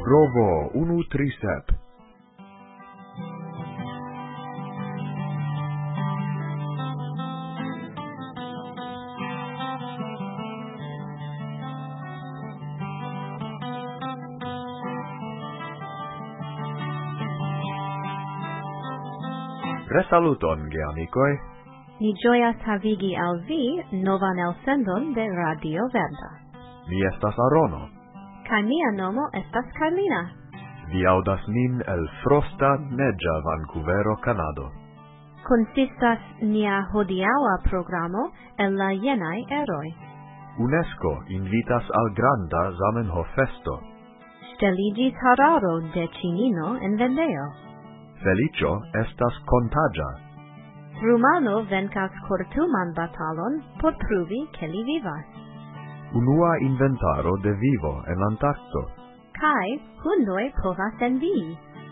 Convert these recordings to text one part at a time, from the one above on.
Provo 137. Resaluton, geamicoi. Mi gioias havigi al vi novan elsendon de Radio Verda. Mi estas Arono. Kai mia nomo estas Carlina. Vi audas nin el frosta negia Vancouvero, Canado. Consistas nia hodiaŭa programo el la jenaj eroj. UNESCO invitas al granda Zamenhof festo. Ŝteliĝis hararo de ĉinino en vendeo. Felicio estas contagia. Rumano venkas kortuman batalon por pruvi ke li vivas. Unua inventaro de vivo en Antarkto. Kai hundoj povas envii.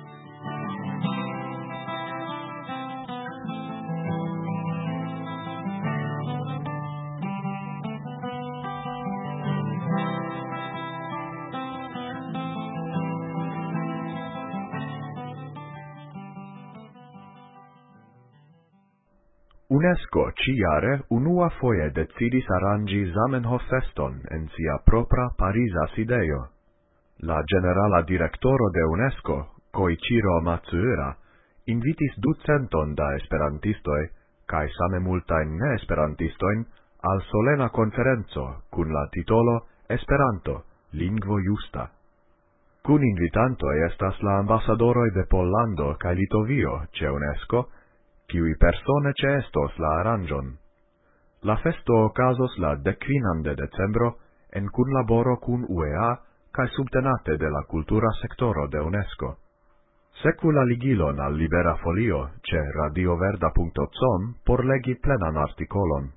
UNESCO ciare unua foje decidis arangi Zamenhof feston en sia propra Parisa sidejo. La generala directoro de UNESCO, Koichiro Matsuura, invitis 200 da esperantistoi, kai same multain ne-esperantistoin, al solena conferenzo cun la titolo Esperanto, lingvo justa. Cun invitantoi estas la ambasadoroi de Pollando kai Litovio ce UNESCO, kiui persone ceestos la aranjon. La festo okazos la 15 de decembro en kunlaboro kun UEA kaj subtenate de la kultura sektoro de UNESCO. Sekvu la ligilon al Libera Folio ce radioverda.com por legi plenan artikolon.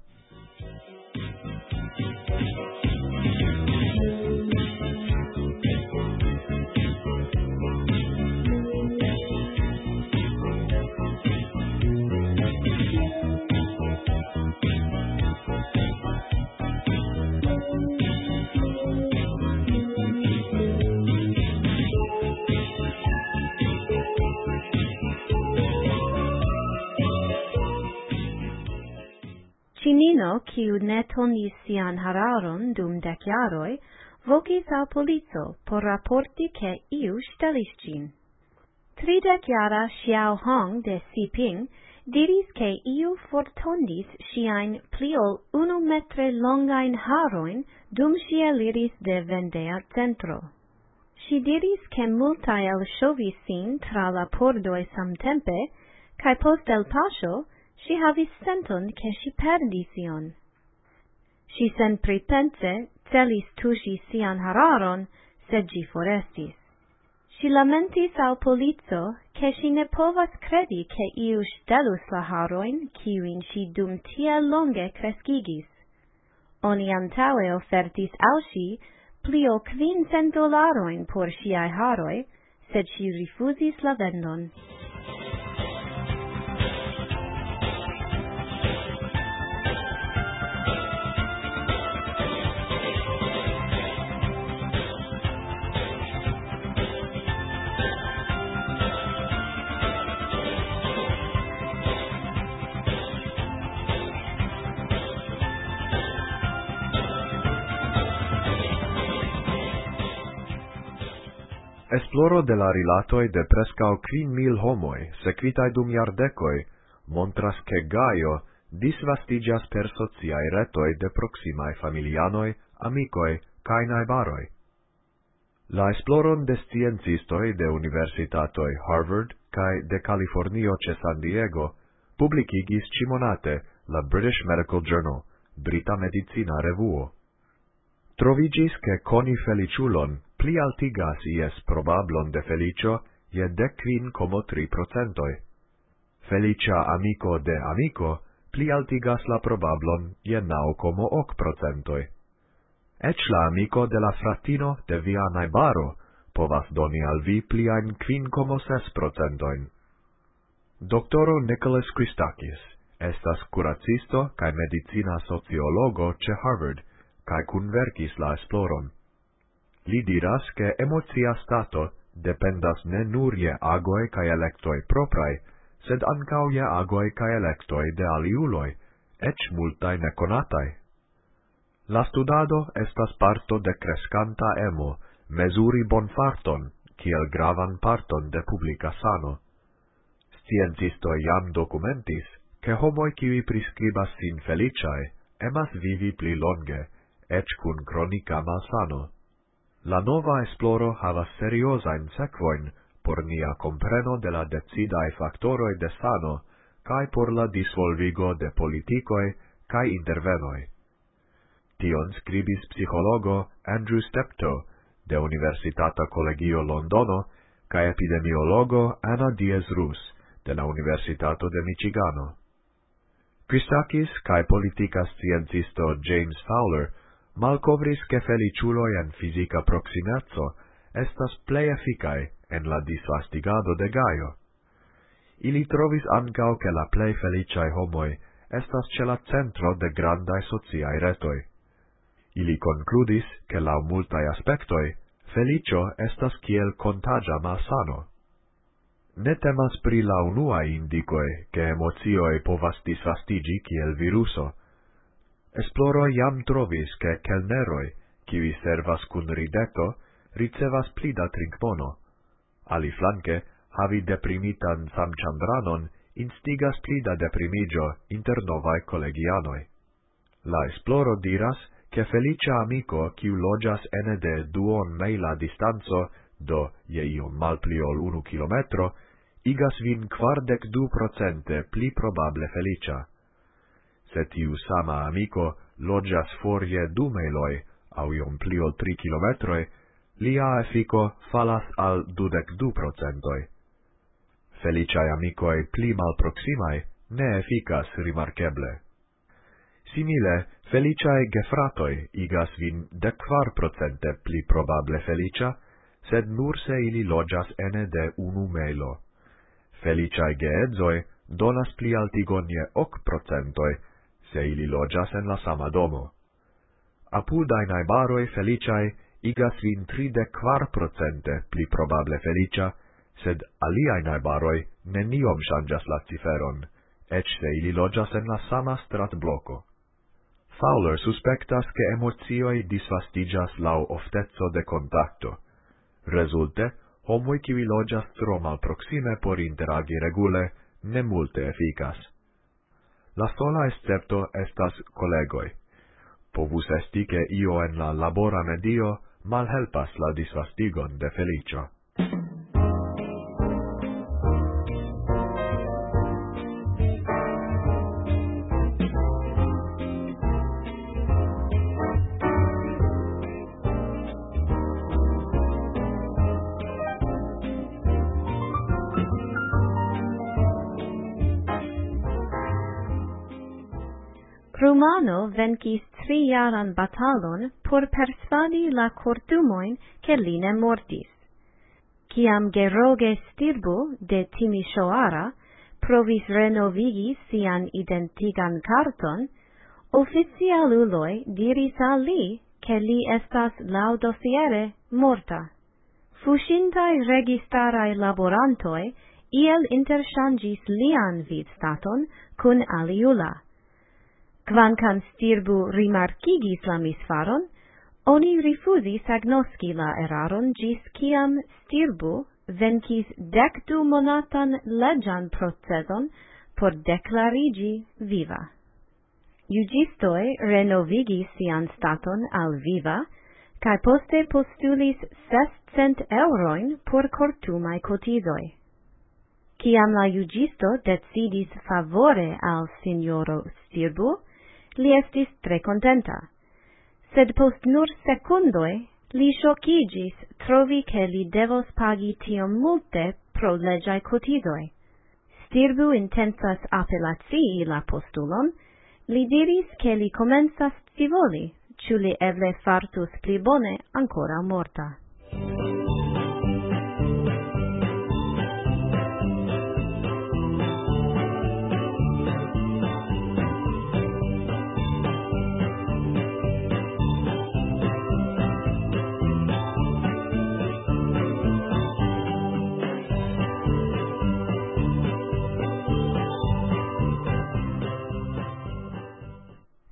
Cinino, kiu ne tondis sian hararon dum 10 jaroj, vokis al polico por raporti ke iu ŝtelis ĝin. 30-jara Xiao Hong de Siping diris ke iu fortondis ŝiajn pli ol 1 metre longajn harojn dum ŝi eliris de vendea centro. Ŝi diris ke multaj elŝovis sin tra la pordoj samtempe, kaj post elpaŝo ŝi havis senton ke ŝi perdis ion. Ŝi senpripense celis tuŝi sian hararon, sed ĝi forestis. Ŝi lamentis al polico, ke ŝi ne povas kredi ke iu ŝtelus la harojn, kiujn ŝi dum tiel longe kreskigis. Oni antaŭe ofertis al ŝi pli ol $500 por ŝiaj haroj, sed ŝi rifuzis la vendon. Esploro de la rilatoi de prescau 5.000 homoi, sequitai dum jardecoi, montras che Gaio disvastigas per sociai retoi de proximae familianoi, amicoi, cae najbaroi. La esploron de sciencistoi de universitatoi Harvard cae de Californio ce San Diego publicigis cimonate la British Medical Journal, Brita Medicina Revuo. Trovigis che coni feliciulon pli altigas ies probablon de felicio je 15,3%. Felicia amico de amico pli altigas la probablon je 9,8%. Ec la amico de la fratino de via najbaro povas doni al vi pliajn 5,6%. Doctoro Nicholas Christakis estas curacisto kaj medicina sociologo ce Harvard, kaj kunverkis la esploron. li diras che emotia stato dependas ne nur je agoi cae electoi proprai, sed ancau je agoi cae electoi de aliuloi, ec multae neconatai. La studado estas parto de crescanta emo, mesuri bonfarton, kiel gravan parton de publica sano. Sciencistoi jam documentis, che homoi kiwi prescribas sin feliciae, emas vivi pli longe, ec cun chronica malsano. La nova esploro havas seriosain sequoin por nia compreno de la decidae factoroi de sano, cae por la disvolvigo de politicoe cae intervenoi. Tion scribis psicologo Andrew Steptoe, de Universitata Collegio Londono, cae epidemiologo Anna Diaz-Rus, de la Universitato de Michigano. Christakis cae politica sciencisto James Fowler malcovris che feliciuloi en fisica proximezzo estas plei efficae en la disvastigado de Gaio. Ili trovis ancao che la plei feliciae homoi estas ce la centro de grandae sociae retoi. Ili concludis che lau multae aspectoi, felicio estas kiel contagia malsano. Ne temas pri la unuae indicoe che emotioe povas disvastigi kiel viruso. Esploro iam trovis che kelneroi, kiwi servas cun rideto, ricevas pli da trinkmono. Aliflanque, havi deprimitan samchambranon instigas pli da deprimigio inter novae collegianoi. La esploro diras che felicia amico kiu logias ene de duon meila distanzo, do je iom malpli ol 1 kilometro, igas vin 42% pli probable felicia. Se tiu sama amico logias forie 2 meiloi, au iom pli ol 3 kilometroi, lia effico falas al 22%. Feliciae amicoe pli malproximae ne efficas rimarceble. Simile, feliciae gefratoi igas vin 14% pli probable felicia, sed nur se ili logias ene de 1 meilo. Feliciae geedzoi donas pli altigonie 8%, se ili logias en la sama domo. Apudae naibaroi feliciae igas vin 34% pli probable felicia, sed aliae naibaroi neniom changas la ciferon, ec se ili logias en la sama strat bloco. Fowler suspectas che emotioi disvastigas lau oftezzo de contacto. Resulte, homoi kiwi logias tro malproxime por interagi regule, ne multe efficas. La sola excepto estas collegoi. Povus esti che io en la labora medio malhelpas la disvastigon de felicio. Rumano vencis 3-jaran batalon por persvadi la cortumoin che li ne mortis. Ciam Geroge Stirbu de Timisoara provis renovigi sian identigan carton, oficialuloi diris al li che li estas laudosiere morta. Fuscintai registrae laborantoi iel interchangis lian vidstaton cun aliula. Quancam Stirbu rimarcigis la misfaron, oni rifusis agnosci la eraron gis ciam Stirbu vencis 12-monatan legan proceson por declarigi viva. Iugistoi renovigis sian staton al viva, cae poste postulis 600 euroin por cortumae cotizoi. Ciam la iugisto decidis favore al signoro Stirbu, li estis tre contenta, sed post nur secundoi li shocigis trovi che li devos pagi tiom multe pro legiae cotizoi. Stirbu intensas appellacii la postulon, li diris che li comensas scivoli, ciu li eble fartus pli bone ancora morta.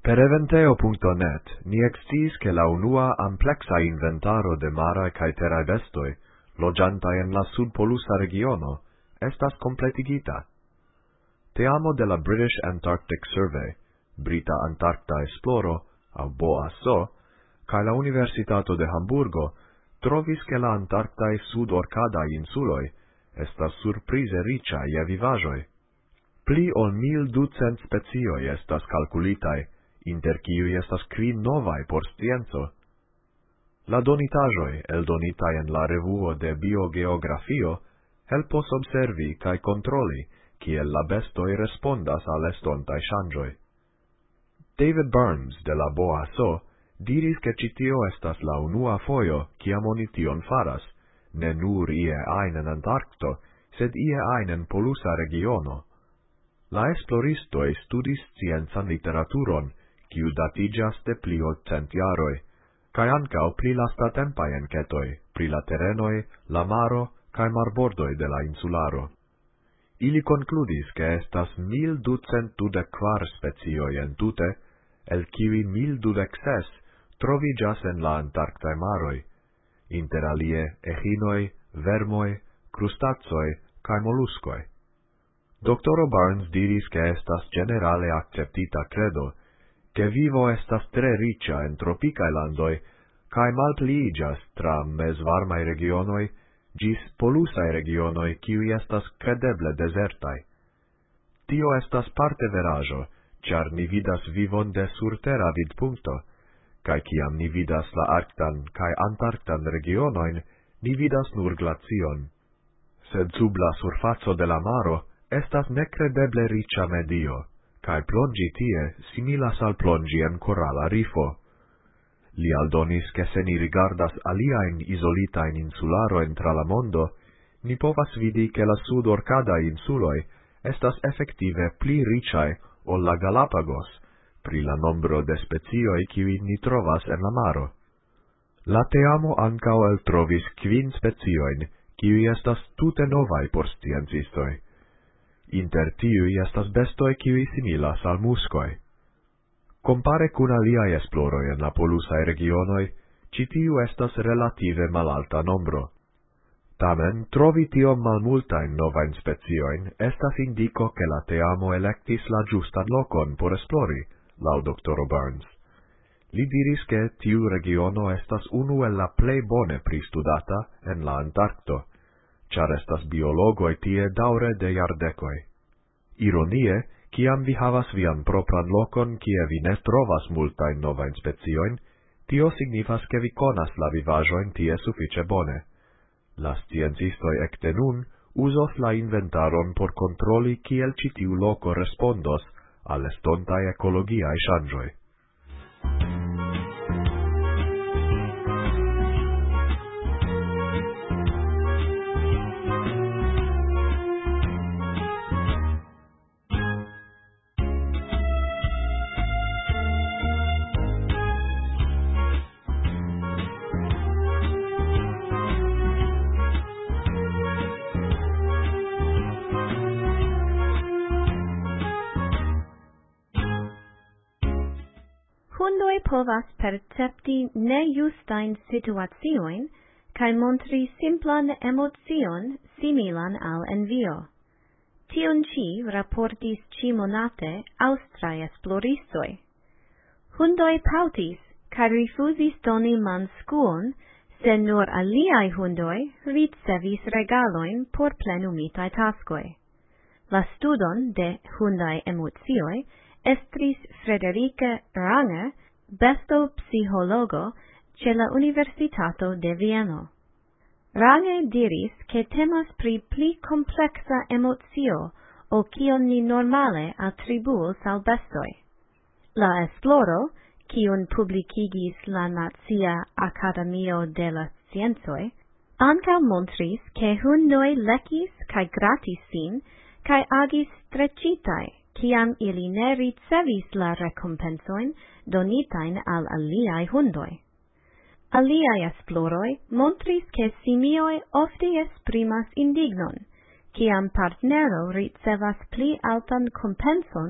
Per eventeo.net ni extis che la unua amplexa inventaro de mara cae terrae bestoi, logianta en la sudpolusa regiono, estas completigita. Teamo de la British Antarctic Survey, Brita Antarcta Esploro, au BOASO, cae la Universitato de Hamburgo, trovis che la Antarctae sud-orcadae insuloi estas surprize ricia ie vivajoi. Pli ol 1200 specioi estas calculitae, inter ciui estas 5 novae por scienzo. La donitajoi, eldonitai en la revuo de biogeografio, helpos observi cae controlli, ciel la bestoi respondas al estontai shangioi. David Burns de la BOASO diris che citio estas la unua foio ciam oni tion faras, ne nur ie ain en Antarcto, sed ie ain en polusa regiono. La esploristoi studis scienzan literaturon, ciu datigas de pli ol 100 jaroi, cae ancao pli lastatempai encetoi, pri la terenoi, la maro, cae marbordoi de la insularo. Ili concludis che estas 1224 specioi en tute, el ciui 1026 trovigas en la Antarctae maroi, inter alie echinoi, vermoi, crustazoi, cae molluscoi. Dr. Barnes diris che estas generale acceptita credo, che vivo estas tre ricia en tropicae landoi, cae malpliigas tra mesvarmae regionoi, gis polusae regionoi ciui estas credeble desertai. Tio estas parte verajo, char ni vidas vivon de surterra vidpuncto, cae ciam ni vidas la Arctan cae Antarctan regionoin, ni vidas nur glacion. Sed sub la surfaco de la maro estas necredeble ricia medio, cae plongi tie similas al plongi en coralla rifo. Li aldonis che se ni rigardas aliaen isolitain insularoin tra la mondo, ni povas vidi che la sud-orcadae insuloi estas effective pli ricae ol la Galapagos, pri la nombro de specioi kiwi ni trovas en la maro. La teamo ancao eltrovis 5 specioin, kiwi estas tute novae por sciencistoi. Inter tiui estas bestoi kiwi similas al muscoi. Compare cun aliae esploroi en la polusae regionoi, citiu estas relative malalta nombro. Tamen, trovi tiom malmultain novain specioin estas indico che la teamo electis la justan locon por esplori, lau Dr. Burns. Li diris che tiu regiono estas unu el la plei bone pristudata en la Antarcto, char estas biologoi tie daure de jardecoi. Ironie, ciam vi havas vian propran locon cie vi ne trovas multain novain specioin, tio signifas che vi conas la vivajoin tie suffice bone. La sciencistoi ecte nun usos la inventaron por controlli ciel citiu loco respondos al estontae ecologiae shangioi. Hundoi povas percepti nejustain situatioin, cae montri simplan emocion similan al envio. Tion ci raportis cimonate austrae esploristoi. Hundoi pautis, cae rifusis doni manskuon, se nur aliai hundoi ricevis regaloin por plenumitae taskoi. La studon de hundai emocioi estris Frederike Range, bestopsihologo ce la Universitato de Vieno. Range diris che temas pri pli complexa emocio o cion ni normale attribuos al bestoi. La esploro, cion publicigis la Nazia Academio de la Sciencoi, anca montris che hundoi lecis cae gratis sin, cae agis strecitae, ciam ili ne ricevis la recompensoin donitain al aliai hundoi. Aliai esploroi montris che simioi ofte esprimas indignon, ciam partnero ricevas pli altan compenson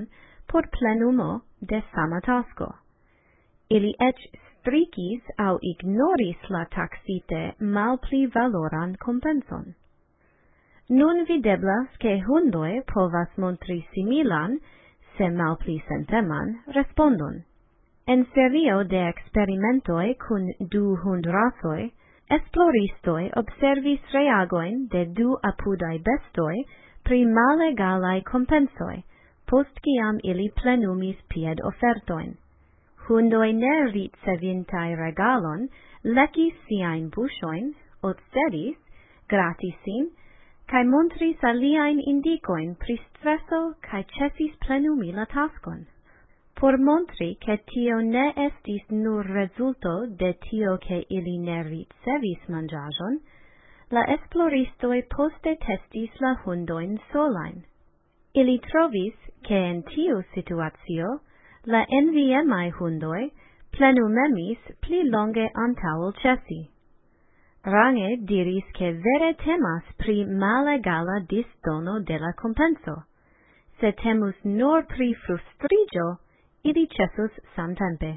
por plenumo de sama tasko. Ili ec strikis au ignoris la taxite malpli valoran compenson. Nun videblas che hundoi povas montri similan, se malpli senteman, respondon. En serio de experimentoi cun 2 hundrasoi, esploristoi observis reagoin de 2 apudai bestoi pri malegalai compensoi, post ciam ili plenumis pied ofertoin. Hundoi ne ricevintai regalon, lecis siain buŝoin, obsedis, gratisin, kai montris aliain indicoin pri streso kai cesis plenumi la taskon. Por montri che tio ne estis nur resulto de tio che ili ne ricevis manĝaĵon, la esploristoi poste testis la hundoin solain. Ili trovis che en tiu situacio la enviemai hundoi plenumemis pli longe antaŭ ĉesi. Range diris che vere temas pri malegala disdono de la compenso. Se temus nur pri frustrigio, ili cesus samtempe.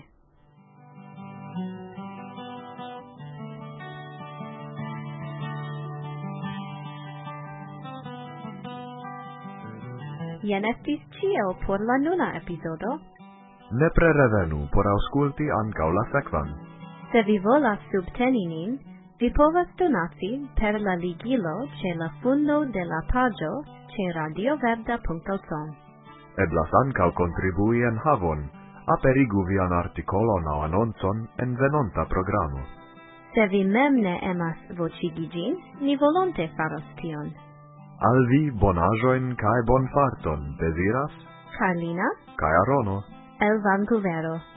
Jen estis ĉio por la nuna epizodo. Nepre revenu por aŭskulti ankaŭ la sekvan. Se vi volas subteni nin, vi povas donaci per la ligilo ĉe la fundo de la paĝo ĉe radioverda.com. Eblas ankaŭ kontribui en havon, aperigu vian artikolon aŭ anoncon en venonta programo. Se vi mem ne emas voĉigi ĝin, ni volonte faros tion. Al vi bonaĵojn kaj bonfarton deziras Carlina kaj Arono el Vancouvero.